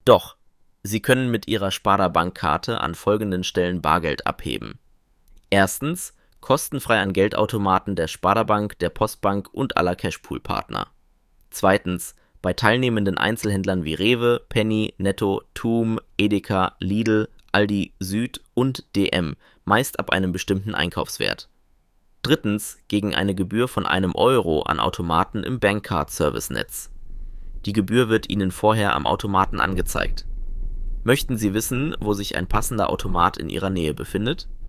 Doch, Sie können mit Ihrer Sparda-Bankkarte an folgenden Stellen Bargeld abheben. Erstens, kostenfrei an Geldautomaten der Sparda-Bank, der Postbank und aller Cashpool-Partner. Zweitens, bei teilnehmenden Einzelhändlern wie Rewe, Penny, Netto, TUM, Edeka, Lidl, Aldi Süd und DM, meist ab einem bestimmten Einkaufswert. Drittens, gegen eine Gebühr von 1 Euro an Automaten im Bankcard-Service-Netz. Die Gebühr wird Ihnen vorher am Automaten angezeigt. Möchten Sie wissen, wo sich ein passender Automat in Ihrer Nähe befindet?